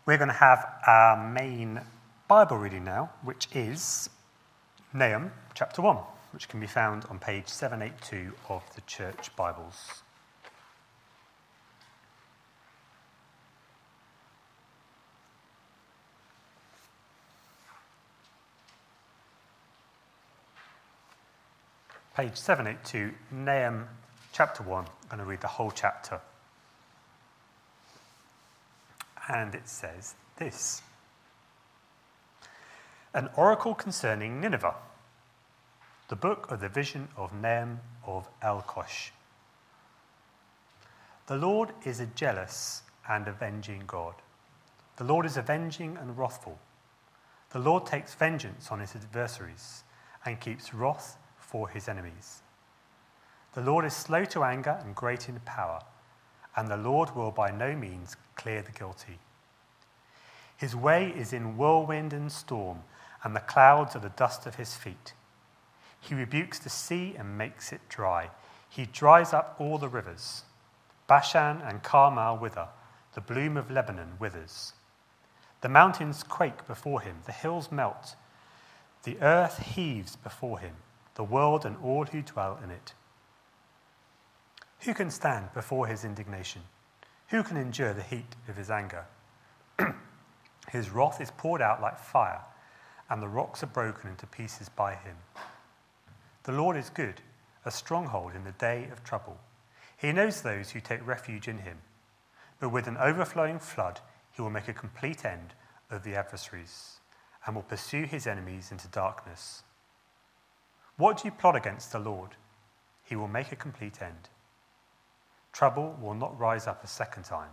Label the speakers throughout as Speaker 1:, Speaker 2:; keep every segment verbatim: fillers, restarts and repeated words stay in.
Speaker 1: We're going to have our main Bible reading now, which is Nahum chapter one, which can be found on page seven eighty-two of the Church Bibles. Page seven eighty-two, Nahum chapter one. I'm going to read the whole chapter. And it says this: An oracle concerning Nineveh, the book of the vision of Nahum of Elkosh. The Lord is a jealous and avenging God. The Lord is avenging and wrathful. The Lord takes vengeance on his adversaries and keeps wrath for his enemies. The Lord is slow to anger and great in power, and the Lord will by no means clear the guilty. His way is in whirlwind and storm, and the clouds are the dust of his feet. He rebukes the sea and makes it dry. He dries up all the rivers. Bashan and Carmel wither. The bloom of Lebanon withers. The mountains quake before him. The hills melt. The earth heaves before him, the world and all who dwell in it. Who can stand before his indignation? Who can endure the heat of his anger? His wrath is poured out like fire, and the rocks are broken into pieces by him. The Lord is good, a stronghold in the day of trouble. He knows those who take refuge in him. But with an overflowing flood, he will make a complete end of the adversaries, and will pursue his enemies into darkness. What do you plot against the Lord? He will make a complete end. Trouble will not rise up a second time.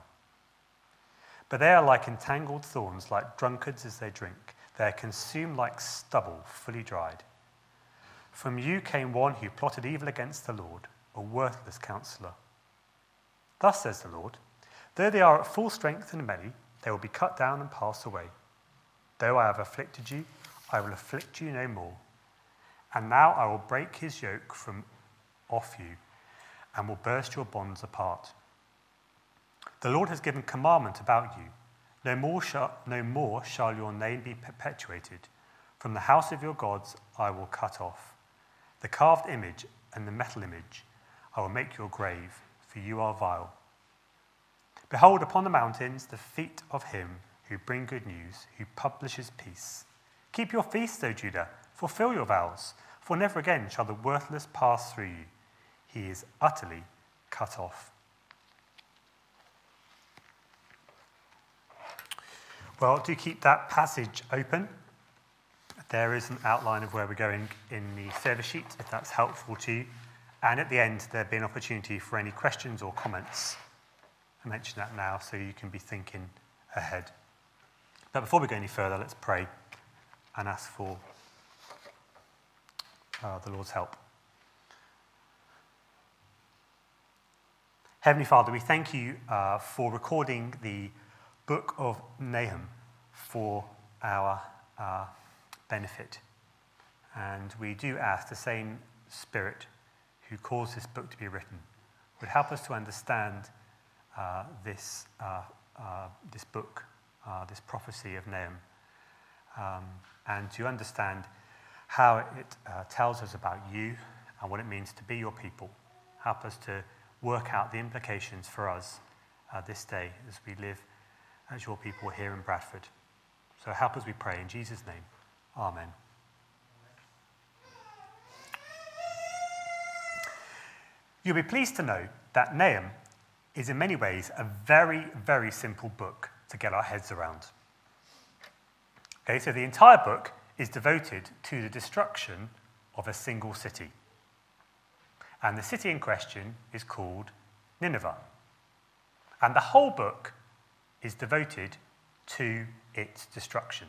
Speaker 1: But they are like entangled thorns, like drunkards as they drink. They are consumed like stubble, fully dried. From you came one who plotted evil against the Lord, a worthless counselor. Thus says the Lord, though they are at full strength and many, they will be cut down and pass away. Though I have afflicted you, I will afflict you no more. And now I will break his yoke from off you, and will burst your bonds apart. The Lord has given commandment about you. No more, shall, no more shall your name be perpetuated. From the house of your gods I will cut off. The carved image and the metal image I will make your grave, for you are vile. Behold, upon the mountains the feet of him who bring good news, who publishes peace. Keep your feasts, O Judah, fulfill your vows, for never again shall the worthless pass through you. He is utterly cut off. Well, do keep that passage open. There is an outline of where we're going in the service sheet, if that's helpful to you. And at the end, there'll be an opportunity for any questions or comments. I mention that now so you can be thinking ahead. But before we go any further, let's pray and ask for uh, the Lord's help. Heavenly Father, we thank you uh, for recording the book of Nahum for our uh, benefit. And we do ask the same Spirit who caused this book to be written would help us to understand uh, this, uh, uh, this book, uh, this prophecy of Nahum, um, and to understand how it uh, tells us about you and what it means to be your people. Help us to work out the implications for us uh, this day as we live as your people here in Bradford. So help us, we pray, in Jesus' name. Amen. You'll be pleased to know that Nahum is in many ways a very, very simple book to get our heads around. Okay, so the entire book is devoted to the destruction of a single city. And the city in question is called Nineveh. And the whole book is devoted to its destruction.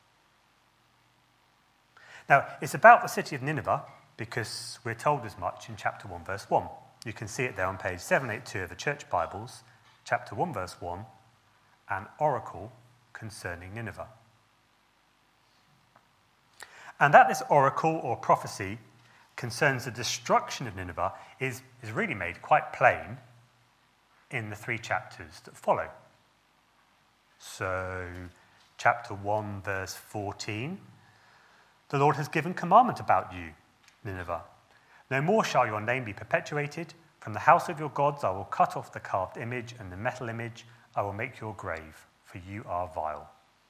Speaker 1: Now, it's about the city of Nineveh because we're told as much in chapter one, verse one. You can see it there on page seven eighty-two of the Church Bibles, chapter one, verse one, an oracle concerning Nineveh. And that this oracle or prophecy concerns the destruction of Nineveh is, is really made quite plain in the three chapters that follow. So, chapter one, verse fourteen. The Lord has given commandment about you, Nineveh. No more shall your name be perpetuated. From the house of your gods I will cut off the carved image and the metal image. I will make your grave, for you are vile.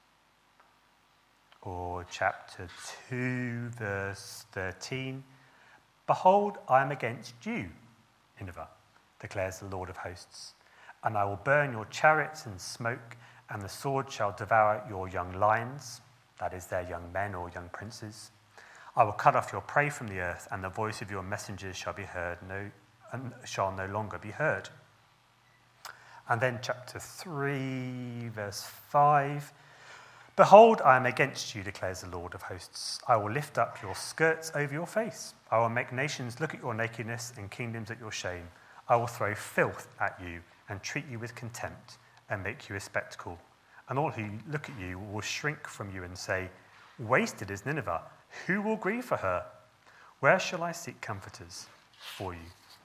Speaker 1: Or chapter two, verse thirteen. Behold, I am against you, Nineveh, declares the Lord of hosts, and I will burn your chariots in smoke, and the sword shall devour your young lions, that is, their young men or young princes. I will cut off your prey from the earth, and the voice of your messengers shall be heard, no, and shall no longer be heard. And then chapter three, verse five. Behold, I am against you, declares the Lord of hosts. I will lift up your skirts over your face. I will make nations look at your nakedness and kingdoms at your shame. I will throw filth at you and treat you with contempt and make you a spectacle. And all who look at you will shrink from you and say, wasted is Nineveh. Who will grieve for her? Where shall I seek comforters for you?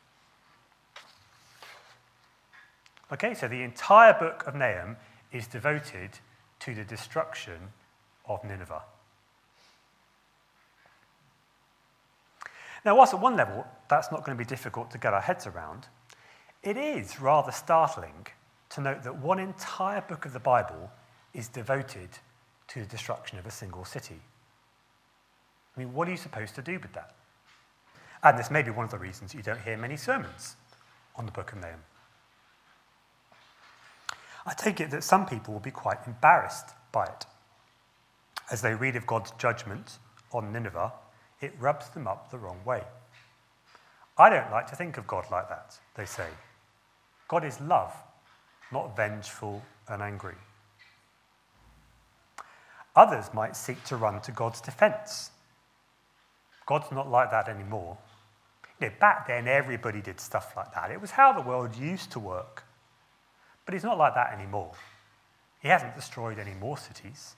Speaker 1: Okay, so the entire book of Nahum is devoted to the destruction of Nineveh. Now, whilst at one level that's not going to be difficult to get our heads around, it is rather startling to note that one entire book of the Bible is devoted to the destruction of a single city. I mean, what are you supposed to do with that? And this may be one of the reasons you don't hear many sermons on the book of Nahum. I take it that some people will be quite embarrassed by it. As they read of God's judgment on Nineveh, it rubs them up the wrong way. I don't like to think of God like that, they say. God is love, not vengeful and angry. Others might seek to run to God's defense. God's not like that anymore. You know, back then, everybody did stuff like that. It was how the world used to work. But he's not like that anymore. He hasn't destroyed any more cities.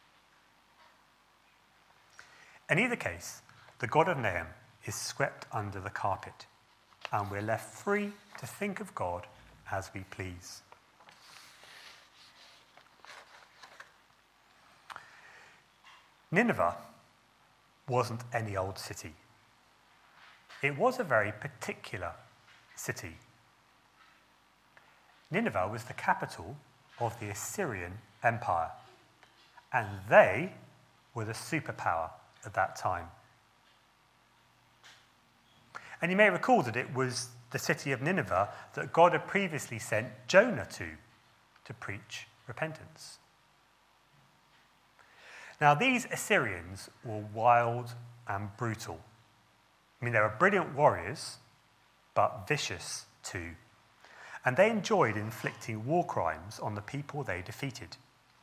Speaker 1: In either case, the God of Nahum is swept under the carpet, and we're left free to think of God as we please. Nineveh wasn't any old city. It was a very particular city. Nineveh was the capital of the Assyrian Empire, and they were the superpower at that time. And you may recall that it was the city of Nineveh that God had previously sent Jonah to, to preach repentance. Now, these Assyrians were wild and brutal. I mean, they were brilliant warriors, but vicious too. And they enjoyed inflicting war crimes on the people they defeated.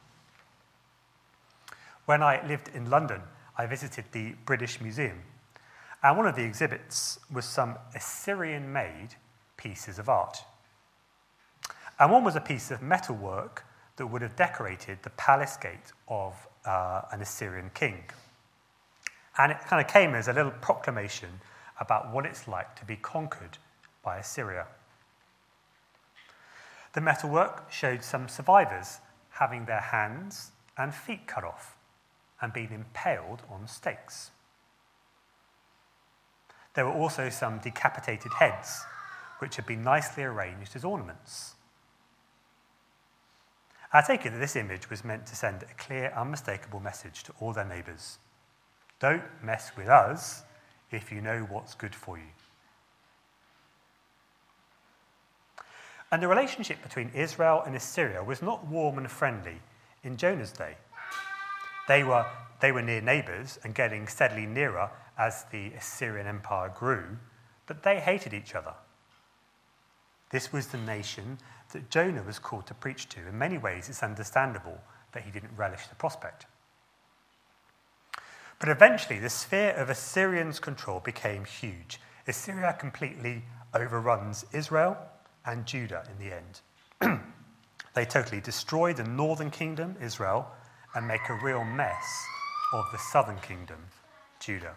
Speaker 1: When I lived in London, I visited the British Museum, and one of the exhibits was some Assyrian-made pieces of art. And one was a piece of metalwork that would have decorated the palace gate of uh, an Assyrian king. And it kind of came as a little proclamation about what it's like to be conquered by Assyria. The metalwork showed some survivors having their hands and feet cut off and being impaled on stakes. There were also some decapitated heads, which had been nicely arranged as ornaments. I take it that this image was meant to send a clear, unmistakable message to all their neighbours. Don't mess with us if you know what's good for you. And the relationship between Israel and Assyria was not warm and friendly in Jonah's day. They were, they were near neighbours and getting steadily nearer as the Assyrian Empire grew, but they hated each other. This was the nation that Jonah was called to preach to. In many ways, it's understandable that he didn't relish the prospect. But eventually, the sphere of Assyrians' control became huge. Assyria completely overruns Israel and Judah in the end. They totally destroy the northern kingdom, Israel, and make a real mess of the southern kingdom, Judah.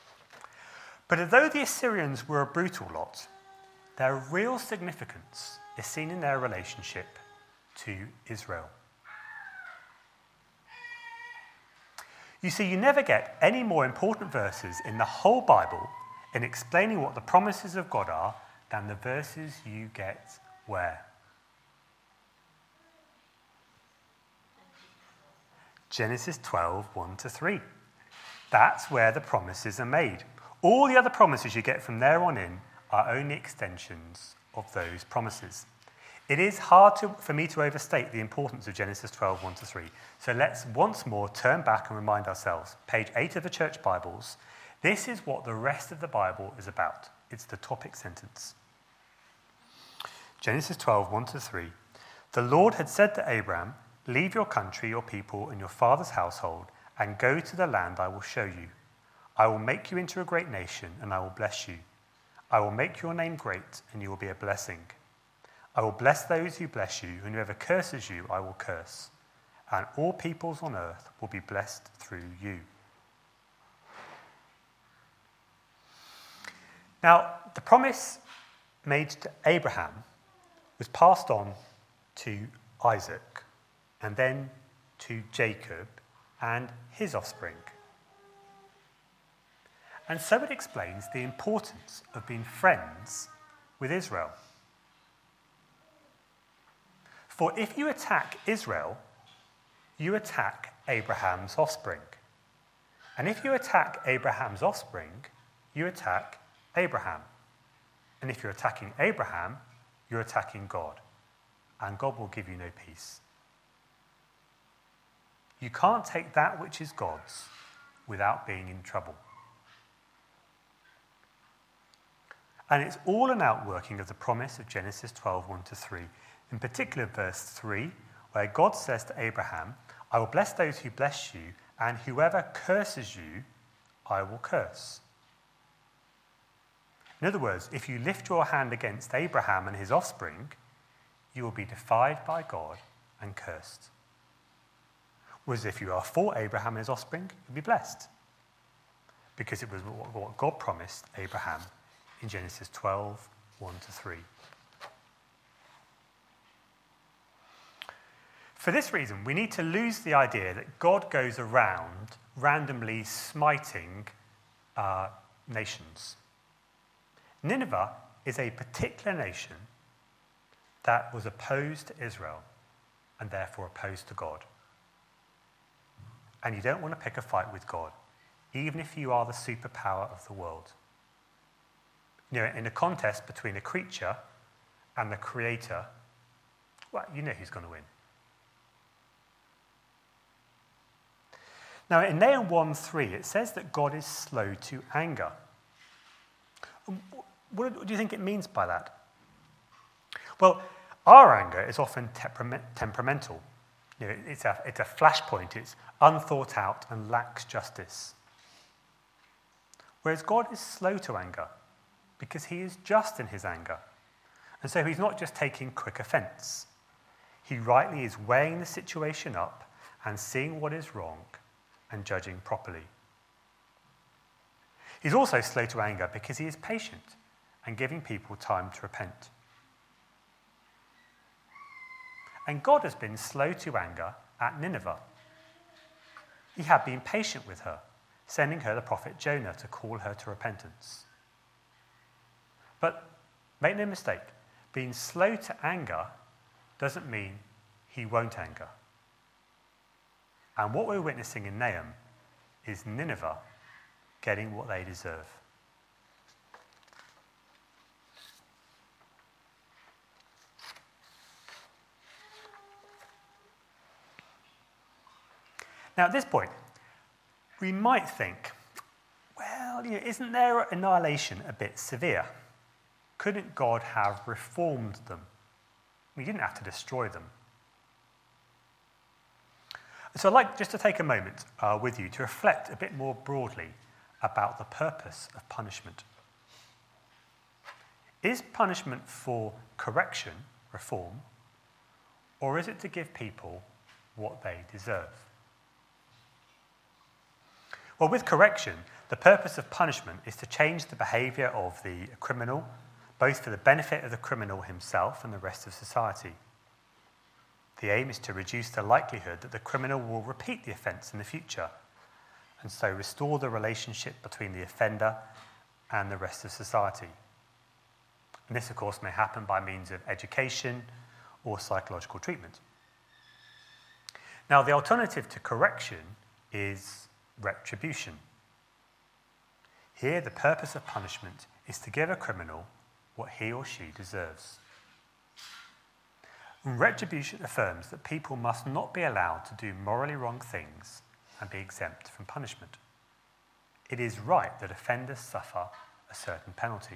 Speaker 1: But although the Assyrians were a brutal lot, their real significance is seen in their relationship to Israel. You see, you never get any more important verses in the whole Bible in explaining what the promises of God are than the verses you get where? Genesis twelve, one to three. That's where the promises are made. All the other promises you get from there on in are only extensions of those promises. It is hard to, for me to overstate the importance of Genesis twelve, one to three. So let's once more turn back and remind ourselves. Page eight of the Church Bibles. This is what the rest of the Bible is about. It's the topic sentence. Genesis twelve, one to three. The Lord had said to Abraham, "Leave your country, your people, and your father's household, and go to the land I will show you. I will make you into a great nation, and I will bless you. I will make your name great, and you will be a blessing. I will bless those who bless you, and whoever curses you, I will curse. And all peoples on earth will be blessed through you." Now, the promise made to Abraham was passed on to Isaac, and then to Jacob and his offspring. And so it explains the importance of being friends with Israel. For if you attack Israel, you attack Abraham's offspring. And if you attack Abraham's offspring, you attack Abraham. And if you're attacking Abraham, you're attacking God. And God will give you no peace. You can't take that which is God's without being in trouble. And it's all an outworking of the promise of Genesis twelve, one to three. In particular, verse three, where God says to Abraham, "I will bless those who bless you, and whoever curses you, I will curse." In other words, if you lift your hand against Abraham and his offspring, you will be defied by God and cursed. Whereas if you are for Abraham and his offspring, you'll be blessed. Because it was what God promised Abraham in Genesis twelve, one to three. For this reason, we need to lose the idea that God goes around randomly smiting uh, nations. Nineveh is a particular nation that was opposed to Israel and therefore opposed to God. And you don't want to pick a fight with God, even if you are the superpower of the world. You know, in a contest between a creature and the creator, well, you know who's going to win. Now, in Nahum one three, it says that God is slow to anger. What do you think it means by that? Well, our anger is often temperament, temperamental. You know, it's a, it's a flashpoint, it's unthought out and lacks justice. Whereas God is slow to anger because he is just in his anger. And so he's not just taking quick offence. He rightly is weighing the situation up and seeing what is wrong and judging properly. He's also slow to anger because he is patient and giving people time to repent. And God has been slow to anger at Nineveh. He had been patient with her, sending her the prophet Jonah to call her to repentance. But make no mistake, being slow to anger doesn't mean he won't anger. And what we're witnessing in Nahum is Nineveh getting what they deserve. Now, at this point, we might think, well, you know, isn't their annihilation a bit severe? Couldn't God have reformed them? He didn't have to destroy them. So I'd like just to take a moment uh, with you to reflect a bit more broadly about the purpose of punishment. Is punishment for correction, reform, or is it to give people what they deserve? Well, with correction, the purpose of punishment is to change the behaviour of the criminal both for the benefit of the criminal himself and the rest of society. The aim is to reduce the likelihood that the criminal will repeat the offence in the future, and so restore the relationship between the offender and the rest of society. And this, of course, may happen by means of education or psychological treatment. Now, the alternative to correction is retribution. Here, the purpose of punishment is to give a criminal what he or she deserves. And retribution affirms that people must not be allowed to do morally wrong things and be exempt from punishment. It is right that offenders suffer a certain penalty.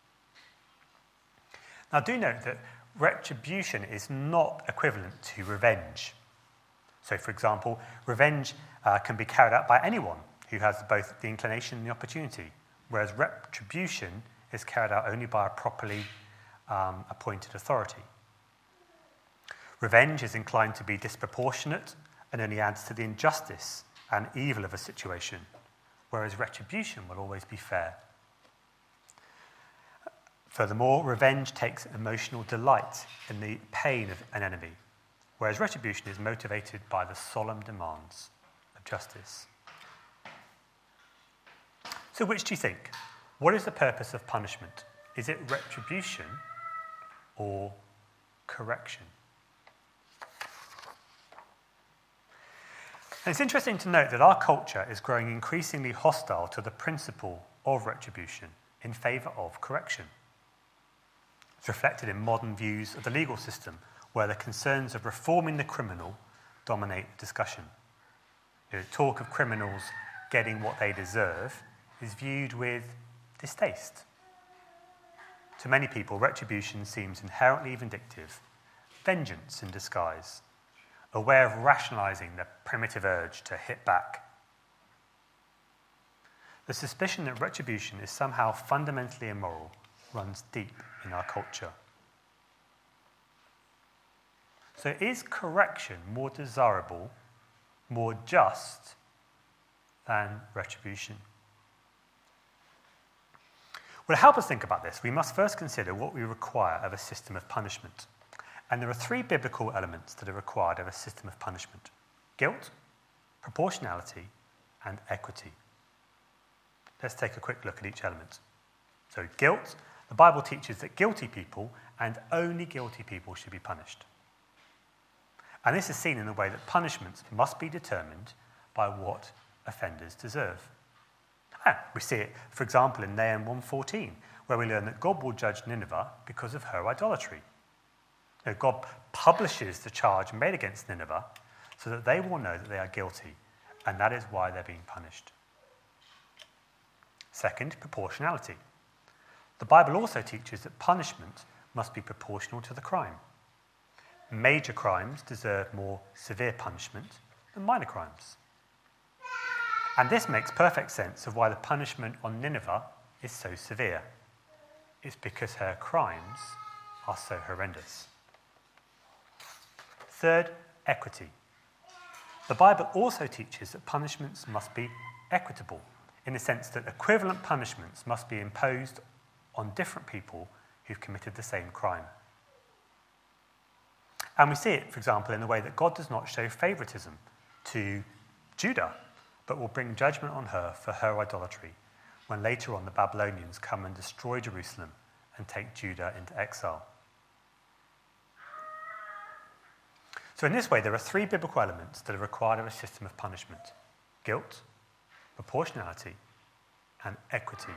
Speaker 1: Now, do note that retribution is not equivalent to revenge. So, for example, revenge uh, can be carried out by anyone who has both the inclination and the opportunity, whereas retribution is carried out only by a properly um, appointed authority. Revenge is inclined to be disproportionate and only adds to the injustice and evil of a situation, whereas retribution will always be fair. Furthermore, revenge takes emotional delight in the pain of an enemy, whereas retribution is motivated by the solemn demands of justice. So which do you think? What is the purpose of punishment? Is it retribution or correction? And it's interesting to note that our culture is growing increasingly hostile to the principle of retribution in favour of correction. It's reflected in modern views of the legal system, where the concerns of reforming the criminal dominate the discussion. You know, talk of criminals getting what they deserve is viewed with distaste. To many people, retribution seems inherently vindictive, vengeance in disguise, a way of rationalising the primitive urge to hit back. The suspicion that retribution is somehow fundamentally immoral runs deep in our culture. So is correction more desirable, more just than retribution? Well, to help us think about this, we must first consider what we require of a system of punishment. And there are three biblical elements that are required of a system of punishment: guilt, proportionality, and equity. Let's take a quick look at each element. So guilt, the Bible teaches that guilty people, and only guilty people, should be punished. And this is seen in the way that punishments must be determined by what offenders deserve. Ah, we see it, for example, in Nahum one fourteen, where we learn that God will judge Nineveh because of her idolatry. Now, God publishes the charge made against Nineveh so that they will know that they are guilty, and that is why they're being punished. Second, proportionality. The Bible also teaches that punishment must be proportional to the crime. Major crimes deserve more severe punishment than minor crimes. And this makes perfect sense of why the punishment on Nineveh is so severe. It's because her crimes are so horrendous. Third, equity. The Bible also teaches that punishments must be equitable, in the sense that equivalent punishments must be imposed on different people who've committed the same crime. And we see it, for example, in the way that God does not show favoritism to Judah, but will bring judgment on her for her idolatry, when later on the Babylonians come and destroy Jerusalem and take Judah into exile. So in this way, there are three biblical elements that are required of a system of punishment: guilt, proportionality, and equity.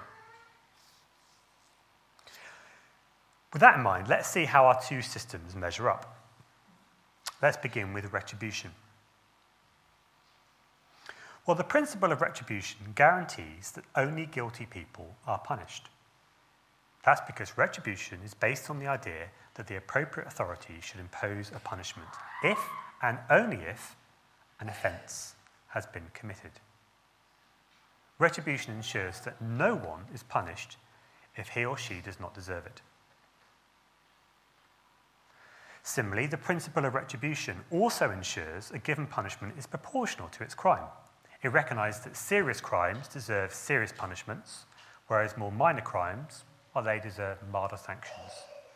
Speaker 1: With that in mind, let's see how our two systems measure up. Let's begin with retribution. Well, the principle of retribution guarantees that only guilty people are punished. That's because retribution is based on the idea that the appropriate authority should impose a punishment if and only if an offence has been committed. Retribution ensures that no one is punished if he or she does not deserve it. Similarly, the principle of retribution also ensures a given punishment is proportional to its crime. It recognises that serious crimes deserve serious punishments, whereas more minor crimes while they deserve milder sanctions.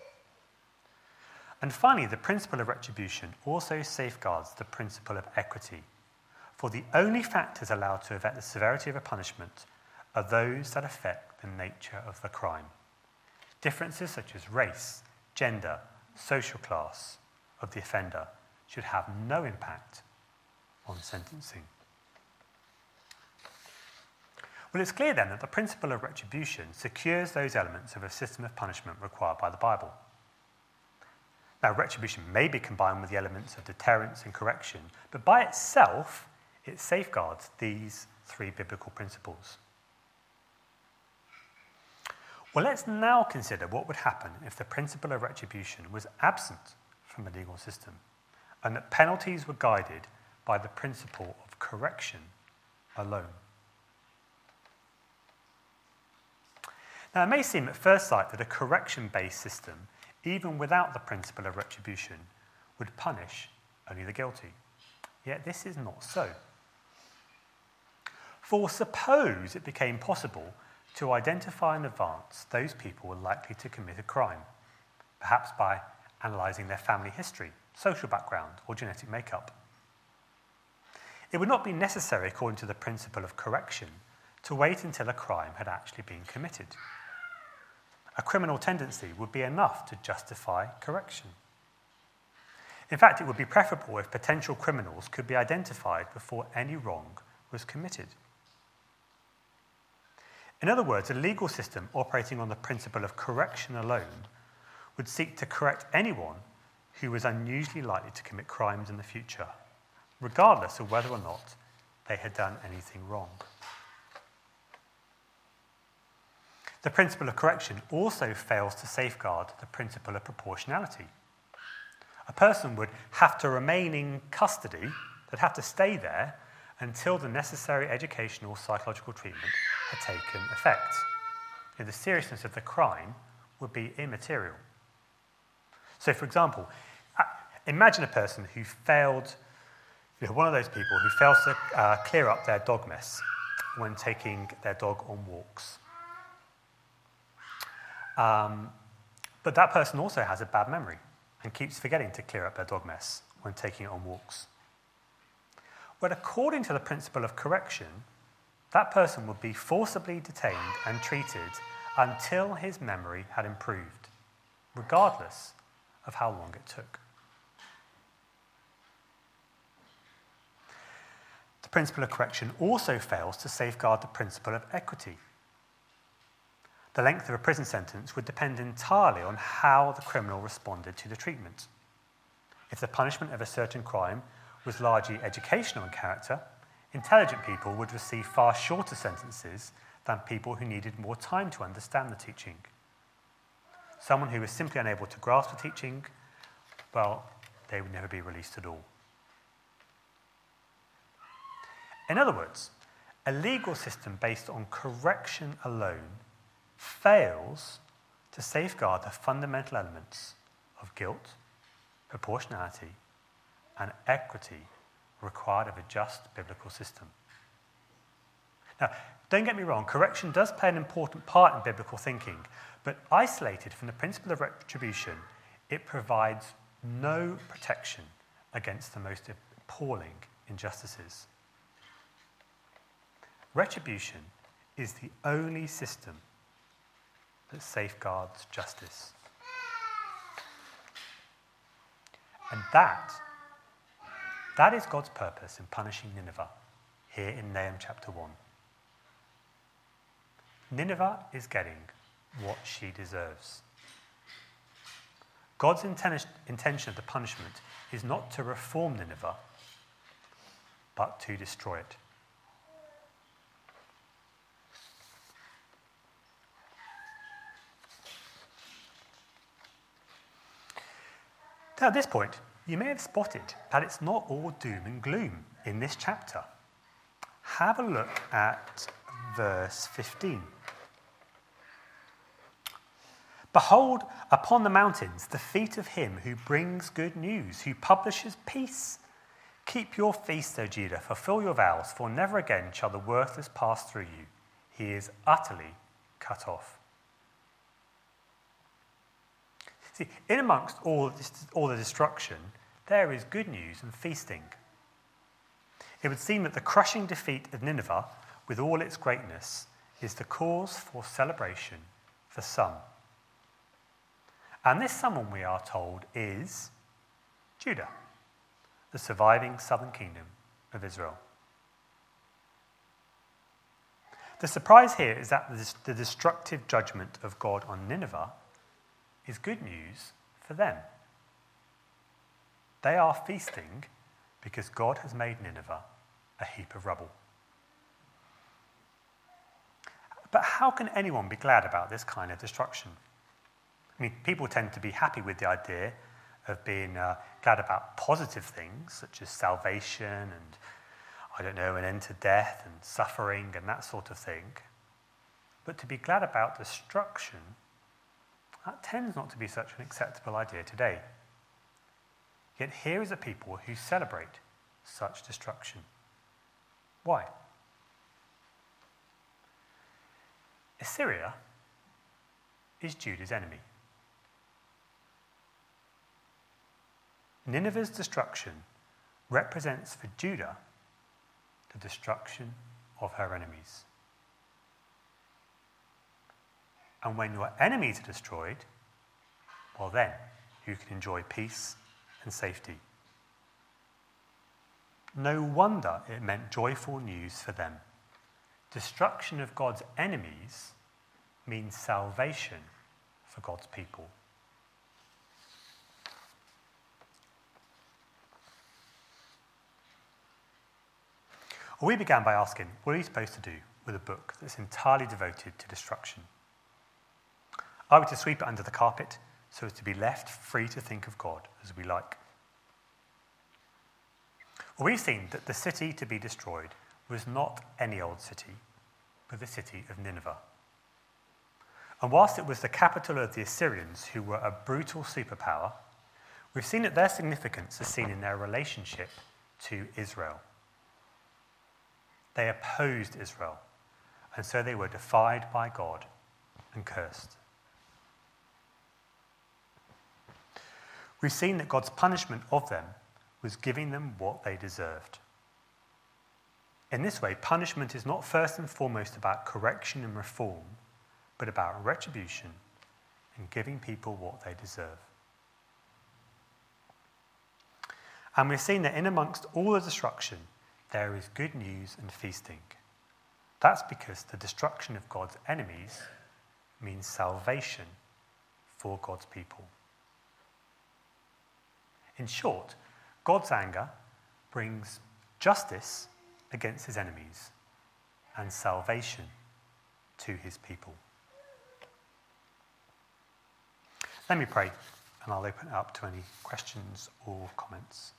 Speaker 1: And finally, the principle of retribution also safeguards the principle of equity, for the only factors allowed to affect the severity of a punishment are those that affect the nature of the crime. Differences such as race, gender, social class of the offender should have no impact on sentencing. Well, it's clear then that the principle of retribution secures those elements of a system of punishment required by the Bible. Now, retribution may be combined with the elements of deterrence and correction, but by itself, it safeguards these three biblical principles. Well, let's now consider what would happen if the principle of retribution was absent from the legal system, and that penalties were guided by the principle of correction alone. Now, it may seem at first sight that a correction-based system, even without the principle of retribution, would punish only the guilty. Yet this is not so. For suppose it became possible to identify in advance those people likely to commit a crime, perhaps by analysing their family history, social background, or genetic makeup. It would not be necessary, according to the principle of correction, to wait until a crime had actually been committed. A criminal tendency would be enough to justify correction. In fact, it would be preferable if potential criminals could be identified before any wrong was committed. In other words, a legal system operating on the principle of correction alone would seek to correct anyone who was unusually likely to commit crimes in the future, regardless of whether or not they had done anything wrong. The principle of correction also fails to safeguard the principle of proportionality. A person would have to remain in custody, they'd have to stay there until the necessary educational or psychological treatment had taken effect. You know, the seriousness of the crime would be immaterial. So, for example, imagine a person who failed, you know, one of those people who fails to uh, clear up their dog mess when taking their dog on walks. Um, but that person also has a bad memory and keeps forgetting to clear up their dog mess when taking it on walks. Well, according to the principle of correction, that person would be forcibly detained and treated until his memory had improved, regardless of how long it took. The principle of correction also fails to safeguard the principle of equity. The length of a prison sentence would depend entirely on how the criminal responded to the treatment. If the punishment of a certain crime was largely educational in character, intelligent people would receive far shorter sentences than people who needed more time to understand the teaching. Someone who was simply unable to grasp the teaching, well, they would never be released at all. In other words, a legal system based on correction alone fails to safeguard the fundamental elements of guilt, proportionality, and equity required of a just biblical system. Now, don't get me wrong, correction does play an important part in biblical thinking, but isolated from the principle of retribution, it provides no protection against the most appalling injustices. Retribution is the only system that safeguards justice. And that, that is God's purpose in punishing Nineveh here in Nahum chapter one. Nineveh is getting what she deserves. God's inten- intention of the punishment is not to reform Nineveh, but to destroy it. Now, at this point, you may have spotted that it's not all doom and gloom in this chapter. Have a look at verse fifteen. Behold, upon the mountains, the feet of him who brings good news, who publishes peace. Keep your feast, O Judah, fulfill your vows, for never again shall the worthless pass through you. He is utterly cut off. See, in amongst all, this, all the destruction, there is good news and feasting. It would seem that the crushing defeat of Nineveh, with all its greatness, is the cause for celebration for some. And this someone, we are told, is Judah, the surviving southern kingdom of Israel. The surprise here is that the destructive judgment of God on Nineveh is good news for them. They are feasting because God has made Nineveh a heap of rubble. But how can anyone be glad about this kind of destruction? I mean, people tend to be happy with the idea of being uh, glad about positive things, such as salvation and, I don't know, an end to death and suffering and that sort of thing. But to be glad about destruction, that tends not to be such an acceptable idea today. Yet here is a people who celebrate such destruction. Why? Assyria is Judah's enemy. Nineveh's destruction represents for Judah the destruction of her enemies. And when your enemies are destroyed, well then, you can enjoy peace and safety. No wonder it meant joyful news for them. Destruction of God's enemies means salvation for God's people. Well, we began by asking, what are you supposed to do with a book that's entirely devoted to destruction? Are we to sweep it under the carpet so as to be left free to think of God as we like? Well, we've seen that the city to be destroyed was not any old city, but the city of Nineveh. And whilst it was the capital of the Assyrians, who were a brutal superpower, we've seen that their significance is seen in their relationship to Israel. They opposed Israel, and so they were defied by God and cursed. We've seen that God's punishment of them was giving them what they deserved. In this way, punishment is not first and foremost about correction and reform, but about retribution and giving people what they deserve. And we've seen that in amongst all the destruction, there is good news and feasting. That's because the destruction of God's enemies means salvation for God's people. In short, God's anger brings justice against his enemies and salvation to his people. Let me pray, and I'll open it up to any questions or comments.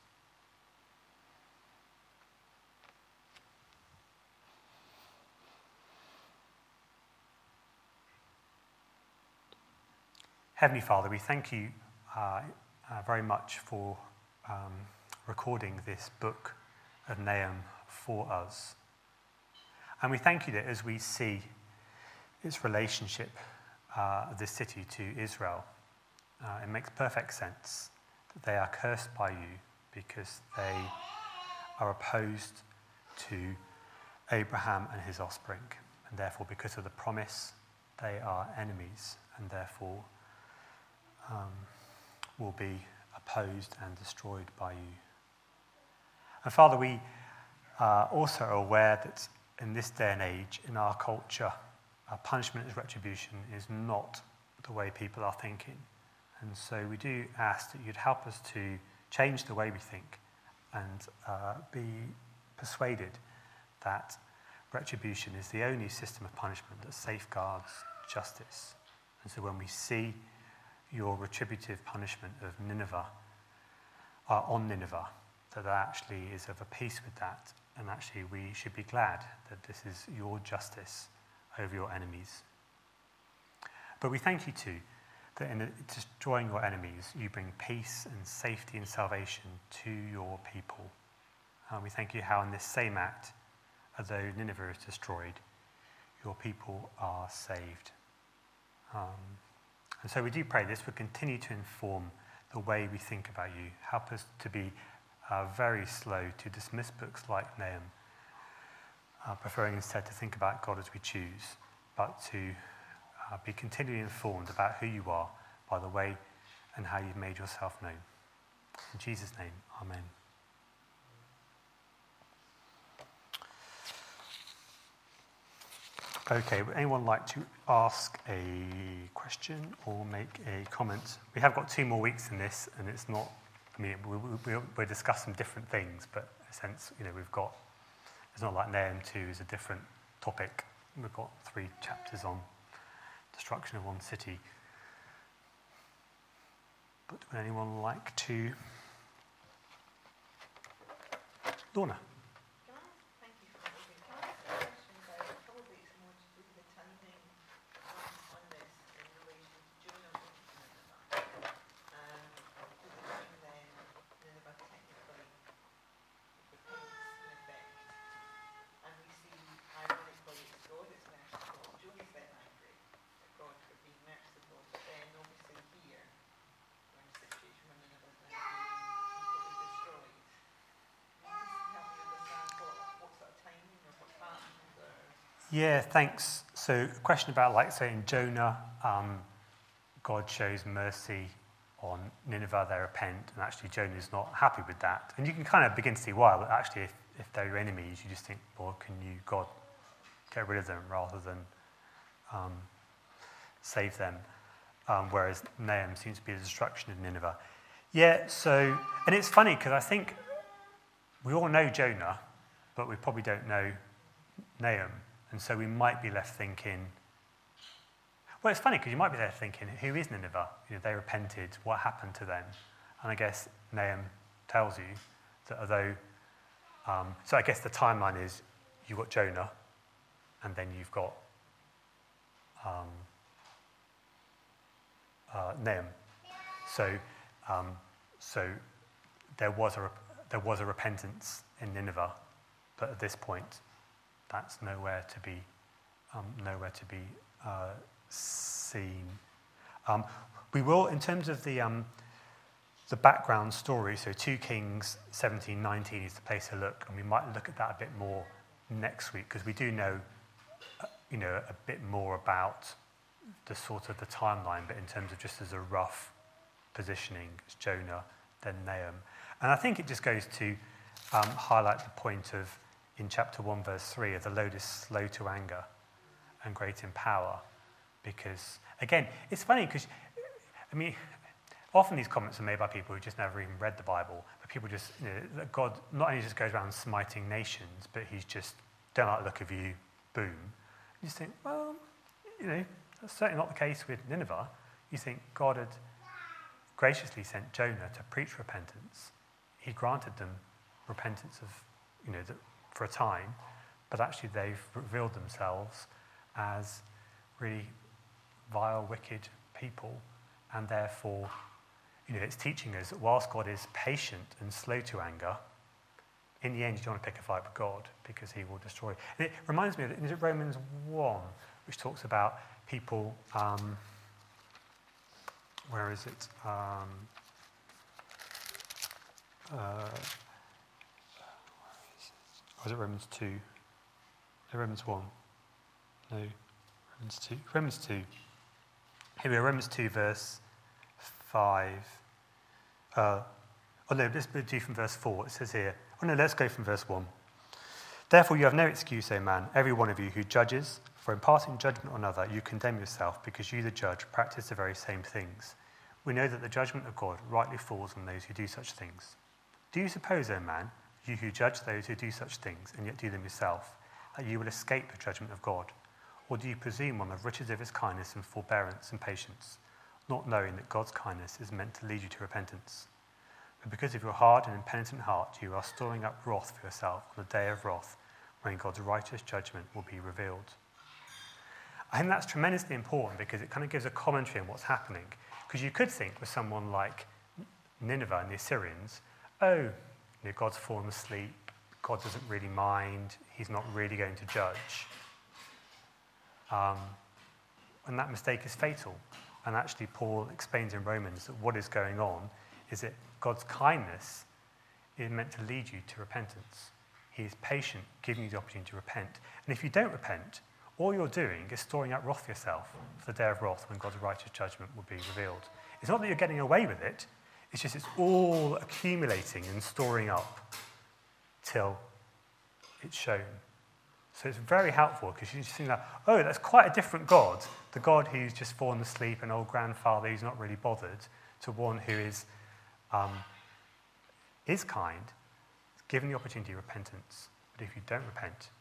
Speaker 1: Heavenly Father, we thank you uh, uh, very much for um, recording this book of Nahum for us. And we thank you that as we see its relationship uh, of this city to Israel, uh, it makes perfect sense that they are cursed by you because they are opposed to Abraham and his offspring. And therefore, because of the promise, they are enemies and therefore um, will be opposed and destroyed by you. And Father, we uh, also are aware that in this day and age, in our culture, uh, punishment as retribution is not the way people are thinking. And so we do ask that you'd help us to change the way we think and uh, be persuaded that retribution is the only system of punishment that safeguards justice. And so when we see your retributive punishment of Nineveh, uh, on Nineveh, that that actually is of a piece with that, and actually we should be glad that this is your justice over your enemies. But we thank you too, that in destroying your enemies, you bring peace and safety and salvation to your people. And we thank you how in this same act, although Nineveh is destroyed, your people are saved. Um, And so we do pray this would continue to inform the way we think about you. Help us to be uh, very slow to dismiss books like Nahum, uh, preferring instead to think about God as we choose, but to uh, be continually informed about who you are by the way and how you've made yourself known. In Jesus' name, amen. Okay, would anyone like to ask a question or make a comment? We have got two more weeks in this, and it's not, I mean, we, we, we're discussing different things, but in a sense, you know, we've got, it's not like Nahum two is a different topic. We've got three chapters on destruction of one city. But would anyone like to? Lorna. Yeah, thanks. So a question about, like, say, in Jonah, um, God shows mercy on Nineveh, they repent, and actually Jonah is not happy with that. And you can kind of begin to see why, but actually if, if they're your enemies, you just think, well, can you, God, get rid of them rather than um, save them? Um, whereas Nahum seems to be the destruction of Nineveh. Yeah, so, and it's funny because I think we all know Jonah, but we probably don't know Nahum. And so we might be left thinking, well, it's funny because you might be there thinking, who is Nineveh? You know, they repented, what happened to them? And I guess Nahum tells you that although, um, so I guess the timeline is you've got Jonah, and then you've got um, uh, Nahum. So, um, so there was a there was a repentance in Nineveh, but at this point, that's nowhere to be, um, nowhere to be uh, seen. Um, we will, in terms of the um, the background story. So, two Kings seventeen nineteen is the place to look, and we might look at that a bit more next week because we do know, uh, you know, a bit more about the sort of the timeline. But in terms of just as a rough positioning, it's Jonah, then Nahum, and I think it just goes to um, highlight the point of, in chapter one, verse three, of the Lord is slow to anger and great in power. Because, again, it's funny because, I mean, often these comments are made by people who just never even read the Bible. But people just, you know, that God not only just goes around smiting nations, but he's just, don't like the look of you, boom. You just think, well, you know, that's certainly not the case with Nineveh. You think God had graciously sent Jonah to preach repentance. He granted them repentance of, you know, the, for a time, but actually they've revealed themselves as really vile, wicked people, and therefore, you know, it's teaching us that whilst God is patient and slow to anger, in the end you don't want to pick a fight with God because he will destroy. And it reminds me of, is it Romans one, which talks about people, um, where is it? Um, uh, Or is it Romans two? No, Romans one. No, Romans two. Romans two. Here we are, Romans two, verse five. Uh, oh no, let's do from verse four. It says here, oh no, let's go from verse one. Therefore you have no excuse, O man, every one of you who judges, for in passing judgment on another you condemn yourself, because you, the judge, practice the very same things. We know that the judgment of God rightly falls on those who do such things. Do you suppose, O man, you who judge those who do such things, and yet do them yourself, that you will escape the judgment of God? Or do you presume on the riches of his kindness and forbearance and patience, not knowing that God's kindness is meant to lead you to repentance? But because of your hard and impenitent heart, you are storing up wrath for yourself on the day of wrath, when God's righteous judgment will be revealed. I think that's tremendously important because it kind of gives a commentary on what's happening. Because you could think with someone like Nineveh and the Assyrians, oh, you know, God's fallen asleep, God doesn't really mind, he's not really going to judge. Um, and that mistake is fatal. And actually, Paul explains in Romans that what is going on is that God's kindness is meant to lead you to repentance. He is patient, giving you the opportunity to repent. And if you don't repent, all you're doing is storing up wrath for yourself for the day of wrath when God's righteous judgment will be revealed. It's not that you're getting away with it, it's just it's all accumulating and storing up till it's shown. So it's very helpful because you just think that, oh, that's quite a different God, the God who's just fallen asleep, an old grandfather who's not really bothered, to one who is um, is kind, given the opportunity of repentance. But if you don't repent,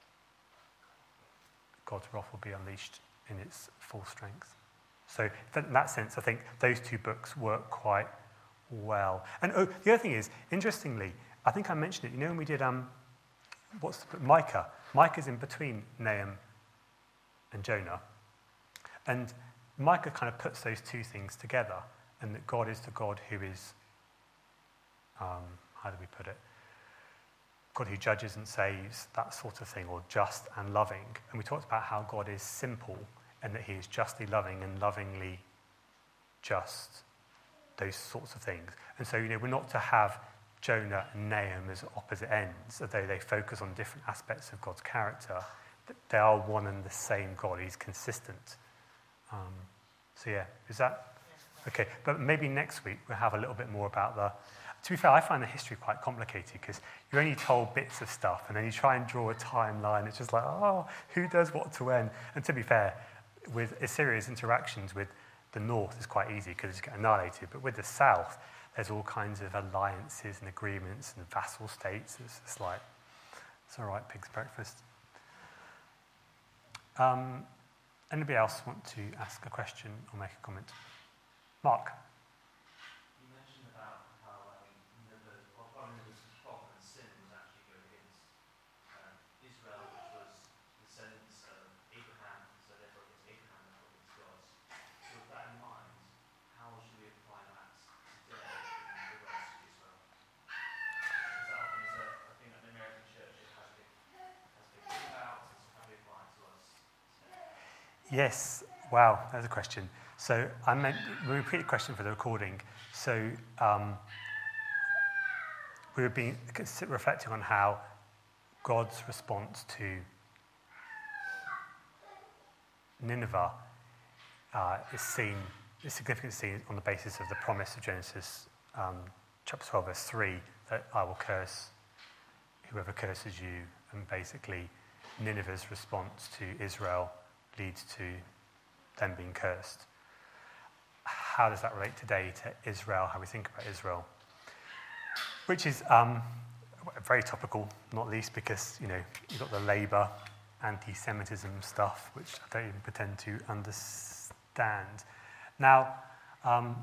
Speaker 1: God's wrath will be unleashed in its full strength. So in that sense, I think those two books work quite well. And oh, the other thing is, interestingly, I think I mentioned it, you know when we did, um, what's the book? Micah. Micah's in between Nahum and Jonah. And Micah kind of puts those two things together, and that God is the God who is, um, how do we put it? God who judges and saves, that sort of thing, or just and loving. And we talked about how God is simple, and that he is justly loving and lovingly just, those sorts of things. And so, you know, we're not to have Jonah and Nahum as opposite ends, although they focus on different aspects of God's character. They are one and the same God. He's consistent. Um, so yeah, is that okay? But maybe next week we'll have a little bit more about the. To be fair, I find the history quite complicated because you're only told bits of stuff, and then you try and draw a timeline. It's just like, oh, who does what to when? And to be fair, with Assyria's interactions with the north is quite easy because it's get annihilated, but with the south, there's all kinds of alliances and agreements and vassal states. It's just like, it's all right, pig's breakfast. Um, anybody else want to ask a question or make a comment? Mark?
Speaker 2: You mentioned about how um, the, the, one of the problem and sin was actually going against um, Israel, which was descendants of Abraham, so therefore against Abraham, therefore against God. So with that in mind, how should we apply that today in regards to Israel? Because that often is a, a thing that the American church has been, has been thinking about, so how do we apply it to us today?
Speaker 1: Yes. Wow, that's a question. So I meant, we repeat the question for the recording. So um, we were being reflecting on how God's response to Nineveh uh, is seen, is significantly seen on the basis of the promise of Genesis um, chapter twelve, verse three, that I will curse whoever curses you. And basically, Nineveh's response to Israel leads to them being cursed. How does that relate today to Israel, how we think about Israel? Which is um, very topical, not least because, you know, you've got the Labour anti-Semitism stuff, which I don't even pretend to understand. Now, um,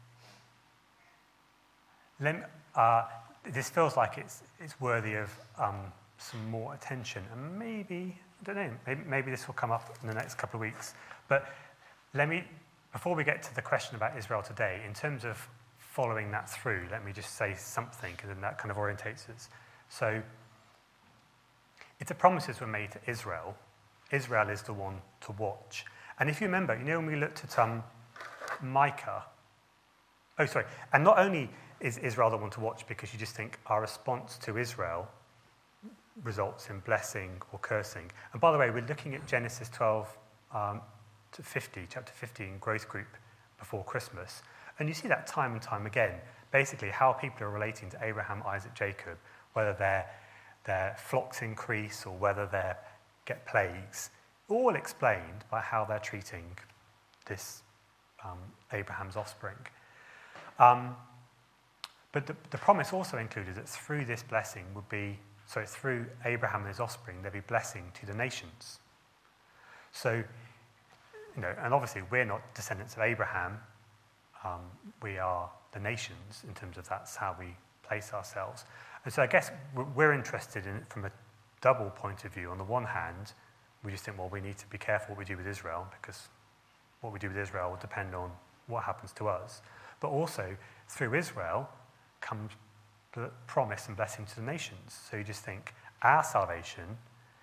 Speaker 1: let, uh, this feels like it's, it's worthy of um, some more attention, and maybe, I don't know, maybe, maybe this will come up in the next couple of weeks. But let me, before we get to the question about Israel today, in terms of following that through, let me just say something, because then that kind of orientates us. So, if the promises were made to Israel, Israel is the one to watch. And if you remember, you know when we looked at um, Micah, oh, sorry, and not only is Israel the one to watch because you just think our response to Israel results in blessing or cursing. And by the way, we're looking at Genesis twelve um, to fifty, chapter fifteen, growth group before Christmas. And you see that time and time again, basically how people are relating to Abraham, Isaac, Jacob, whether their, their flocks increase or whether they get plagues, all explained by how they're treating this um, Abraham's offspring. Um, but the, the promise also included that through this blessing would be, sorry, through Abraham and his offspring, there'd be blessing to the nations. So, you know, and obviously we're not descendants of Abraham. Um, we are the nations in terms of that's how we place ourselves. And so I guess we're interested in it from a double point of view. On the one hand, we just think, well, we need to be careful what we do with Israel because what we do with Israel will depend on what happens to us. But also, through Israel comes the promise and blessing to the nations. So you just think our salvation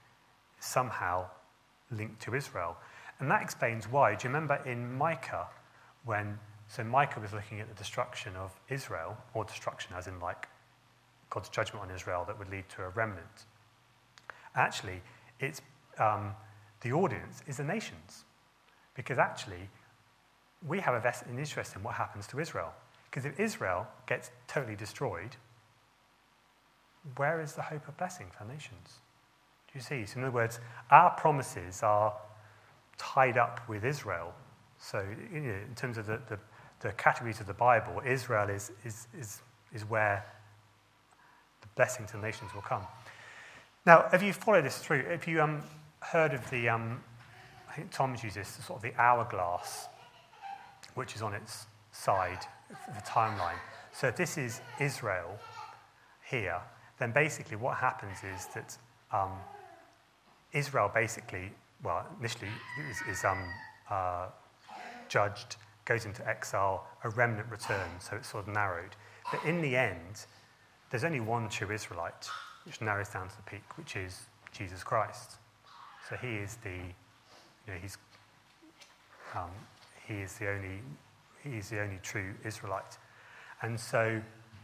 Speaker 1: is somehow linked to Israel. And that explains why. Do you remember in Micah, when, so Micah was looking at the destruction of Israel, or destruction as in like God's judgment on Israel that would lead to a remnant. Actually, it's um, the audience is the nations, because actually we have a vested interest in what happens to Israel. Because if Israel gets totally destroyed, where is the hope of blessing for nations? Do you see? So in other words, our promises are tied up with Israel. So you know, in terms of the, the, the categories of the Bible, Israel is, is, is, is where the blessing to the nations will come. Now, if you follow this through, if you um, heard of the, um, I think Tom's used this, sort of the hourglass, which is on its side, the timeline. So if this is Israel here, then basically what happens is that um, Israel basically, well, initially is, is um, uh, judged, goes into exile, a remnant returns, so it's sort of narrowed. But in the end, there's only one true Israelite, which narrows down to the peak, which is Jesus Christ. So he is the, you know, he's, um, he is the only, he is the only true Israelite. And so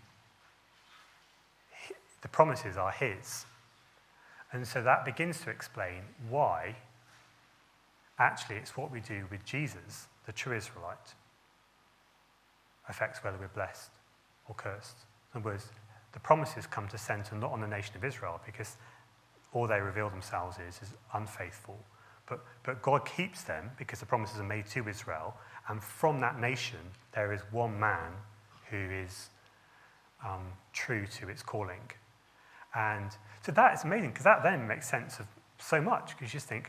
Speaker 1: he, the promises are his. And so that begins to explain why actually it's what we do with Jesus, the true Israelite, affects whether we're blessed or cursed. In other words, the promises come to center not on the nation of Israel, because all they reveal themselves is, is unfaithful. But, but God keeps them because the promises are made to Israel, and from that nation there is one man who is um, true to its calling. And so that is amazing, because that then makes sense of so much, because you just think,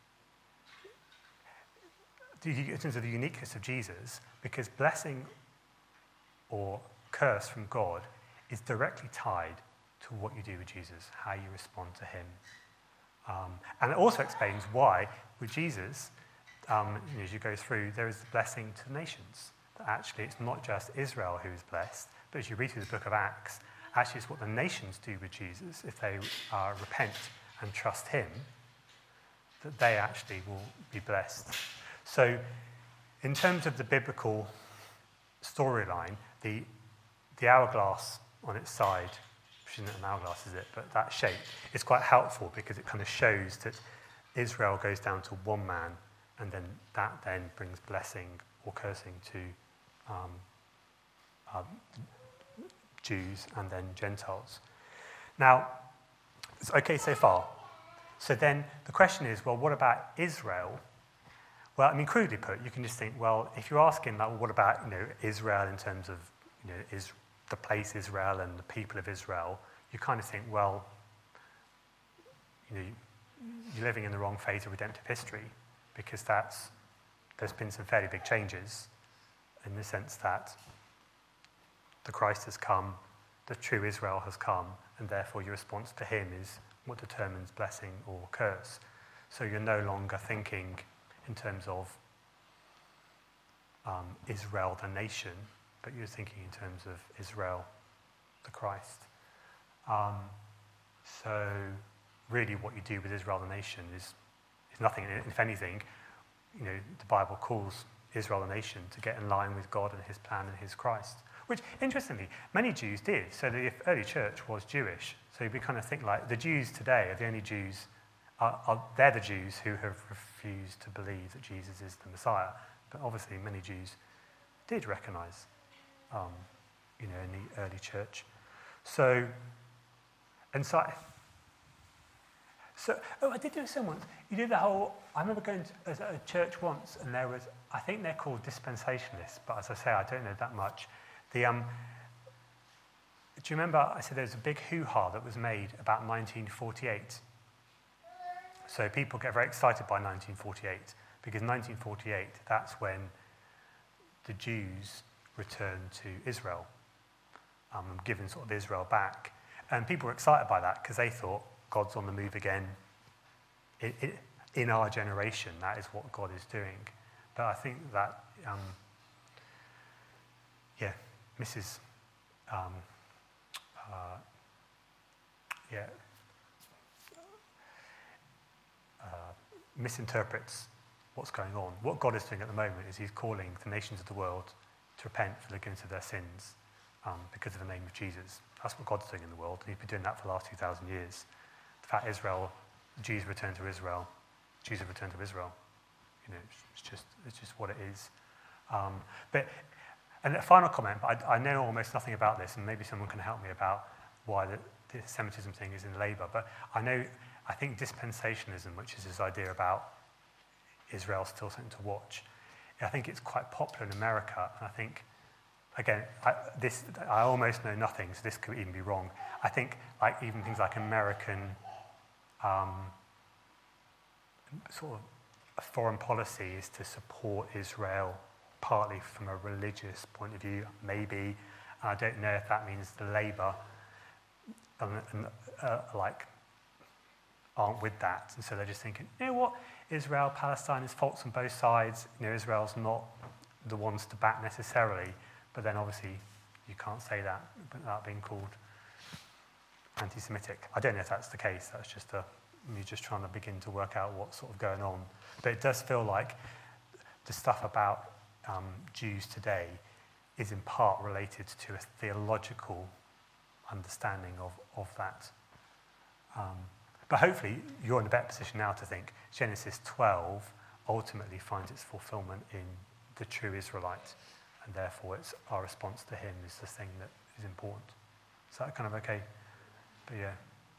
Speaker 1: in terms of the uniqueness of Jesus, because blessing or curse from God is directly tied to what you do with Jesus, how you respond to him. Um, and it also explains why, with Jesus, um, you know, as you go through, there is the blessing to the nations. That actually, it's not just Israel who is blessed, but as you read through the book of Acts, actually it's what the nations do with Jesus if they uh, repent and trust him, that they actually will be blessed. So in terms of the biblical storyline, the, the hourglass on its side, which isn't an hourglass, is it? But that shape is quite helpful because it kind of shows that Israel goes down to one man, and then that then brings blessing or cursing to um, uh, Jews and then Gentiles. Now, it's okay so far. So then the question is, well, what about Israel? Well, I mean, crudely put, you can just think, well, if you're asking, like, well, what about, you know, Israel in terms of, you know, is the place Israel and the people of Israel, you kind of think, well, you know, you're living in the wrong phase of redemptive history, because that's, there's been some fairly big changes in the sense that the Christ has come, the true Israel has come, and therefore your response to him is what determines blessing or curse. So you're no longer thinking in terms of um, Israel the nation, but you're thinking in terms of Israel the Christ. Um, so really what you do with Israel the nation is, is nothing. If anything, you know, the Bible calls Israel the nation to get in line with God and his plan and his Christ, which, interestingly, many Jews did. So the early church was Jewish. So we kind of think like the Jews today are the only Jews, are, are, they're the Jews who have refused to believe that Jesus is the Messiah. But obviously many Jews did recognize, um, you know, in the early church. So, and so, I, so, oh, I did do this once. You did the whole, I remember going to a, a church once, and there was, I think they're called dispensationalists, but as I say, I don't know that much. The, um, do you remember I said there was a big hoo-ha that was made about nineteen forty-eight? So people get very excited by nineteen forty-eight, because nineteen forty-eight, that's when the Jews returned to Israel, um, and given sort of Israel back. And people were excited by that because they thought God's on the move again. It, it, in our generation, that is what God is doing. But I think that, um, yeah, Missus Um, uh, yeah, uh, misinterprets what's going on. What God is doing at the moment is he's calling the nations of the world to repent for looking into their sins um, because of the name of Jesus. That's what God's doing in the world, and he's been doing that for the last two thousand years. The fact Israel, Jews return to Israel, Jews have returned to Israel. You know, it's, it's just it's just what it is. Um, but and a final comment, but I, I know almost nothing about this, and maybe someone can help me about why the, the Semitism thing is in Labour. But I know, I think dispensationalism, which is this idea about Israel still something to watch, I think it's quite popular in America. And I think, again, I, this I almost know nothing, so this could even be wrong. I think like even things like American um, sort of foreign policy is to support Israel partly from a religious point of view, maybe. I don't know if that means the Labour and, and, uh, like aren't with that, and so they're just thinking, you know what, Israel, Palestine, is faults on both sides. You know, Israel's not the ones to back necessarily, but then obviously you can't say that without being called anti-Semitic. I don't know if that's the case. That's just a me just trying to begin to work out what's sort of going on. But it does feel like the stuff about um, Jews today is in part related to a theological understanding of, of that. Um, but hopefully you're in a better position now to think Genesis twelve ultimately finds its fulfillment in the true Israelite, and therefore it's our response to him is the thing that is important. Is that kind of okay? But yeah.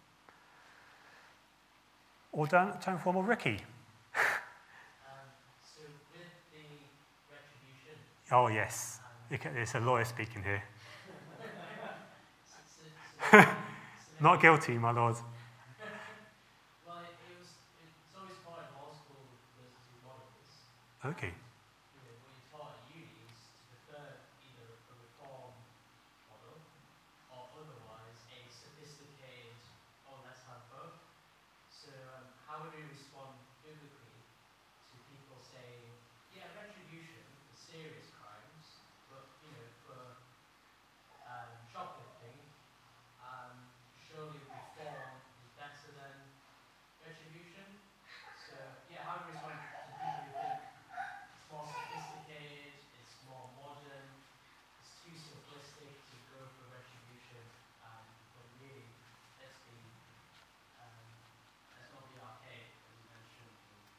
Speaker 1: All done? Time for more Ricky.
Speaker 2: Um, so with the retribution.
Speaker 1: Oh yes, there's a lawyer speaking here.
Speaker 2: so, so, so
Speaker 1: Not guilty, my lord.
Speaker 2: Well, it, it was. It's always taught in law school there's two models.
Speaker 1: Okay.
Speaker 2: You know, what you taught at uni is to prefer either a reform model or otherwise a sophisticated. Oh, let's have both. So, um, how would we respond biblically to people saying, yeah, retribution for serious crimes, but, you know, for um, shoplifting, um, surely reform is better than retribution? So, yeah, how do we respond to people who think it's more sophisticated, it's more modern, it's too simplistic to go for retribution, um, but really, let's be um, let's not be archaic, as you mentioned.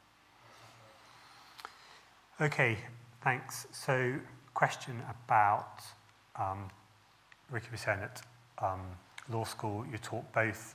Speaker 1: Okay, thanks. So, question about um, Ricky was saying at um, law school you taught both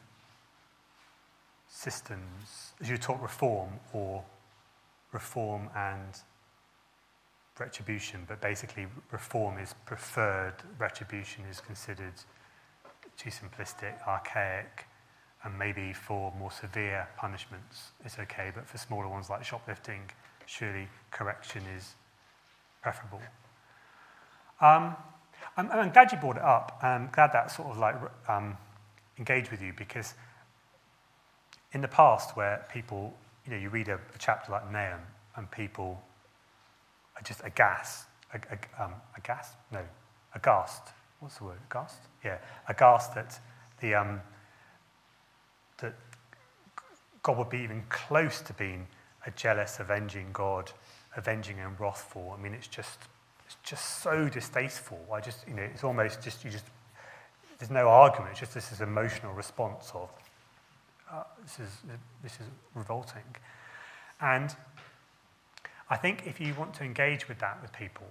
Speaker 1: systems, you taught reform or reform and retribution, but basically reform is preferred, retribution is considered too simplistic, archaic, and maybe for more severe punishments it's okay, but for smaller ones like shoplifting, surely correction is preferable. Um, I'm, I'm glad you brought it up. I'm glad that sort of like um, engaged with you, because in the past where people, you know, you read a, a chapter like Nahum and people are just aghast, ag- ag- um, aghast? No, aghast. What's the word? Aghast? Yeah, aghast that the um, that God would be even close to being a jealous, avenging God, avenging and wrathful. I mean, it's just it's just so distasteful. I just, you know, it's almost just you just there's no argument. It's just this is emotional response of uh, this is this is revolting, and I think if you want to engage with that with people,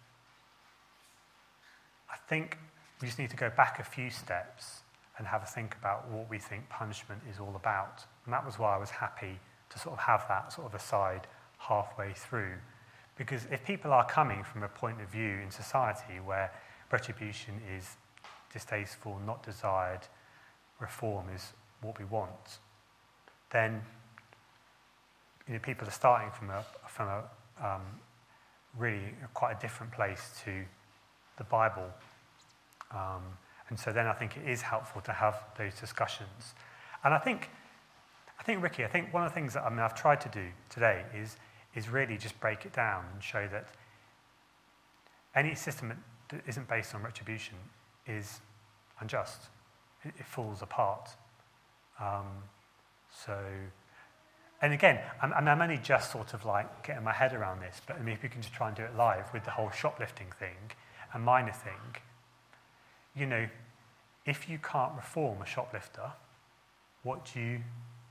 Speaker 1: I think we just need to go back a few steps and have a think about what we think punishment is all about. And that was why I was happy to sort of have that sort of aside halfway through. Because if people are coming from a point of view in society where retribution is distasteful, not desired, reform is what we want, then you know, people are starting from a from a um, really quite a different place to the Bible. Um, and so then I think it is helpful to have those discussions. And I think, I think Ricky, I think one of the things that I mean, I've tried to do today is, is really just break it down and show that any system that isn't based on retribution is unjust. It, it falls apart. Um, so, And again, I'm, I'm only just sort of like getting my head around this, but I mean, if you can just try and do it live with the whole shoplifting thing, a minor thing, you know, if you can't reform a shoplifter, what do you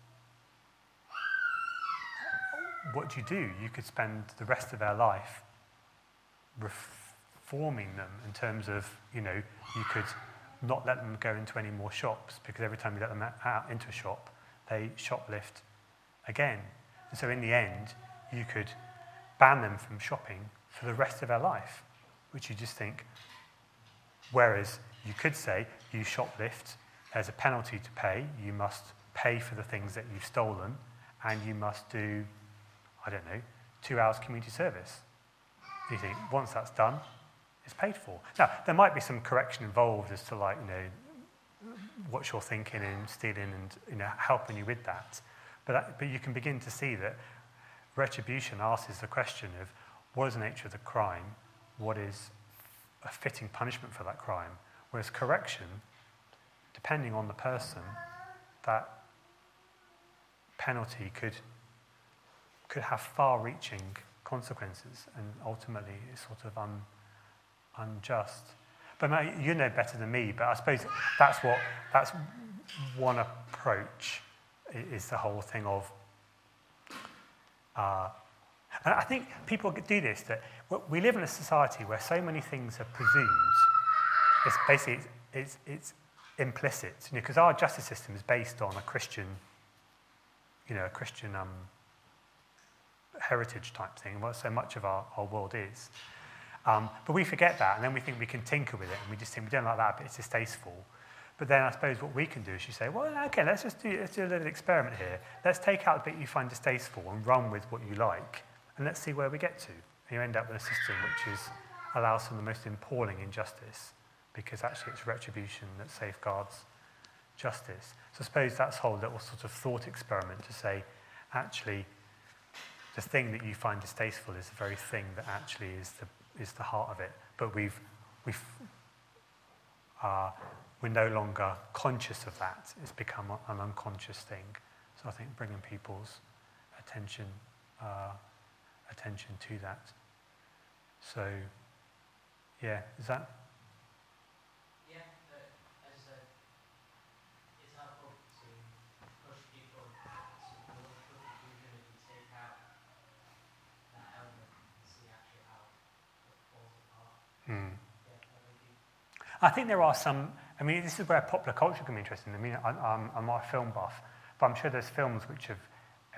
Speaker 1: what do you do? You could spend the rest of their life reforming them in terms of, you know, you could not let them go into any more shops because every time you let them out into a shop, they shoplift again. And so in the end, you could ban them from shopping for the rest of their life, which you just think, whereas you could say, you shoplift, there's a penalty to pay, you must pay for the things that you've stolen, and you must do, I don't know, two hours community service. You think, once that's done, it's paid for. Now, there might be some correction involved as to, like, you know, what you're thinking and stealing and, you know, helping you with that. But, that, but you can begin to see that retribution asks the question of what is the nature of the crime, what is a fitting punishment for that crime, whereas correction, depending on the person, that penalty could could have far-reaching consequences, and ultimately is sort of un, unjust. But now, you know better than me, but I suppose that's what that's one approach, is the whole thing of. Uh, and I think people do this, that we live in a society where so many things are presumed. It's basically it's, it's, it's implicit, you know, because our justice system is based on a Christian, you know, a Christian um, heritage type thing, what so much of our, our world is. Um, but we forget that, and then we think we can tinker with it, and we just think we don't like that, but it's distasteful. But then I suppose what we can do is you say, well, okay, let's just do, let's do a little experiment here. Let's take out the bit you find distasteful and run with what you like, and let's see where we get to. And you end up with a system which is allows some of the most appalling injustice, because actually it's retribution that safeguards justice. So I suppose that's whole little sort of thought experiment to say, actually, the thing that you find distasteful is the very thing that actually is the is the heart of it. But we've we've uh, we're no longer conscious of that. It's become an unconscious thing. So I think bringing people's attention uh, attention to that. So yeah, is that?
Speaker 2: Yeah, uh, as uh, it's helpful to push people to the conclusion if you take out that element and see actually how it falls apart.
Speaker 1: Hmm.
Speaker 2: Yeah, I think
Speaker 1: I think there are some. I mean, this is where popular culture can be interesting. I mean, I, I'm, I'm not a film buff, but I'm sure there's films which have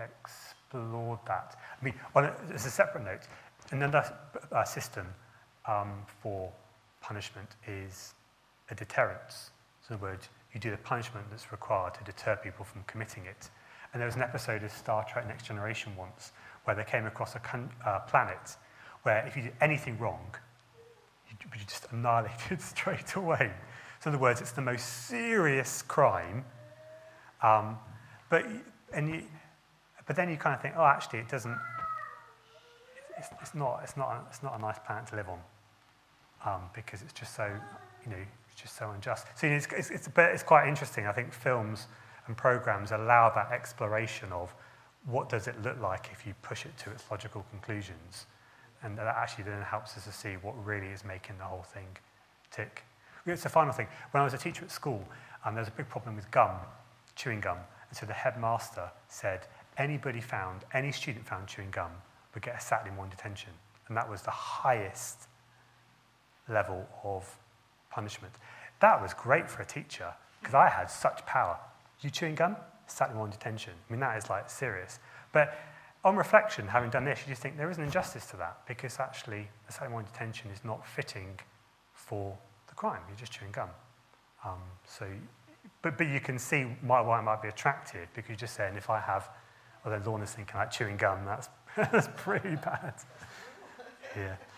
Speaker 1: explored that. I mean, on a, as a separate note, another uh, system um, for punishment is a deterrence. So in other words, you do the punishment that's required to deter people from committing it. And there was an episode of Star Trek Next Generation once where they came across a con- uh, planet where if you did anything wrong, you, you just annihilated straight away. So in other words, it's the most serious crime. Um, but and you, but then you kind of think, oh, actually, it doesn't. It's, it's not. It's not. A, it's not a nice planet to live on, um, because it's just so, you know, it's just so unjust. So it's it's it's, but it's quite interesting. I think films and programs allow that exploration of what does it look like if you push it to its logical conclusions, and that actually then helps us to see what really is making the whole thing tick. It's the final thing. When I was a teacher at school, um, there was a big problem with gum, chewing gum. And so the headmaster said, anybody found, any student found chewing gum would get a Saturday morning detention. And that was the highest level of punishment. That was great for a teacher, because I had such power. You chewing gum? Saturday morning detention. I mean, that is like serious. But on reflection, having done this, you just think there is an injustice to that, because actually a Saturday morning detention is not fitting for crime, you're just chewing gum. Um, so, but, but you can see why, why it might be attractive, because you're just saying, if I have, well then Lorna's thinking like chewing gum, that's, that's pretty bad. Yeah.